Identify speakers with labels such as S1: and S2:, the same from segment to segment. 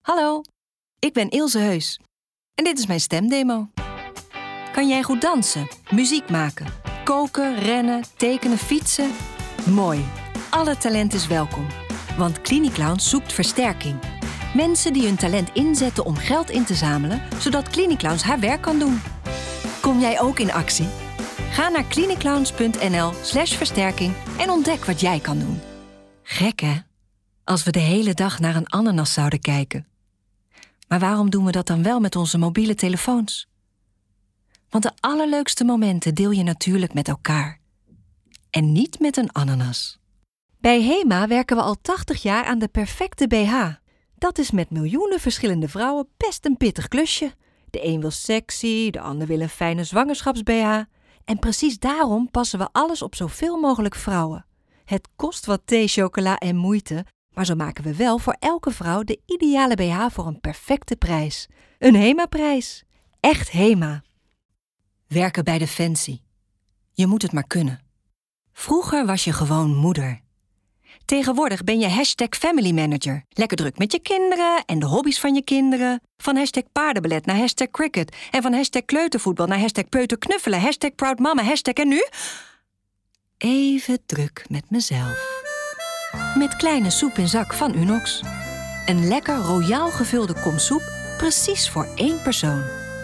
S1: Hallo, ik ben Ilse Heus en dit is mijn stemdemo. Kan jij goed dansen, muziek maken, koken, rennen, tekenen, fietsen? Mooi, alle talent is welkom. Want Cliniclowns zoekt versterking. Mensen die hun talent inzetten om geld in te zamelen, zodat Cliniclowns haar werk kan doen. Kom jij ook in actie? Ga naar cliniclowns.nl/versterking en ontdek wat jij kan doen. Gek hè? Als we de hele dag naar een ananas zouden kijken. Maar waarom doen we dat dan wel met onze mobiele telefoons? Want de allerleukste momenten deel je natuurlijk met elkaar. En niet met een ananas. Bij HEMA werken we al 80 jaar aan de perfecte BH. Dat is met miljoenen verschillende vrouwen best een pittig klusje. De een wil sexy, de ander wil een fijne zwangerschaps-BH. En precies daarom passen we alles op zoveel mogelijk vrouwen. Het kost wat thee, chocola en moeite, maar zo maken we wel voor elke vrouw de ideale BH voor een perfecte prijs. Een HEMA-prijs. Echt HEMA. Werken bij Defensie. Je moet het maar kunnen. Vroeger was je gewoon moeder. Tegenwoordig ben je #familymanager. Lekker druk met je kinderen en de hobby's van je kinderen. Van #paardenballet naar #cricket. En van #kleutervoetbal naar #peuterknuffelen. #proudmama. En nu? Even druk met mezelf. Met kleine soep in zak van Unox. Een lekker royaal gevulde kom soep, precies voor 1 persoon.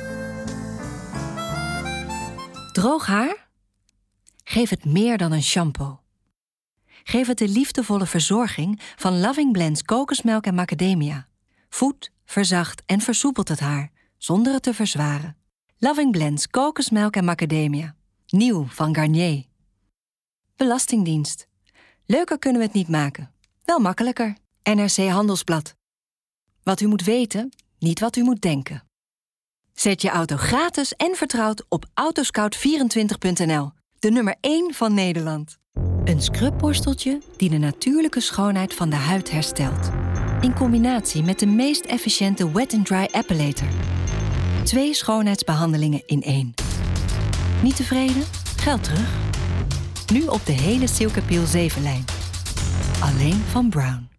S1: Droog haar? Geef het meer dan een shampoo. Geef het de liefdevolle verzorging van Loving Blends kokosmelk en macadamia. Voedt, verzacht en versoepelt het haar, zonder het te verzwaren. Loving Blends kokosmelk en macadamia. Nieuw van Garnier. Belastingdienst. Leuker kunnen we het niet maken. Wel makkelijker. NRC Handelsblad. Wat u moet weten, niet wat u moet denken. Zet je auto gratis en vertrouwd op Autoscout24.nl. De nummer 1 van Nederland. Een scrubborsteltje die de natuurlijke schoonheid van de huid herstelt. In combinatie met de meest efficiënte Wet n Dry Appellator. 2 schoonheidsbehandelingen in 1. Niet tevreden? Geld terug. Nu op de hele Silk Appeal 7-lijn. Alleen van Brown.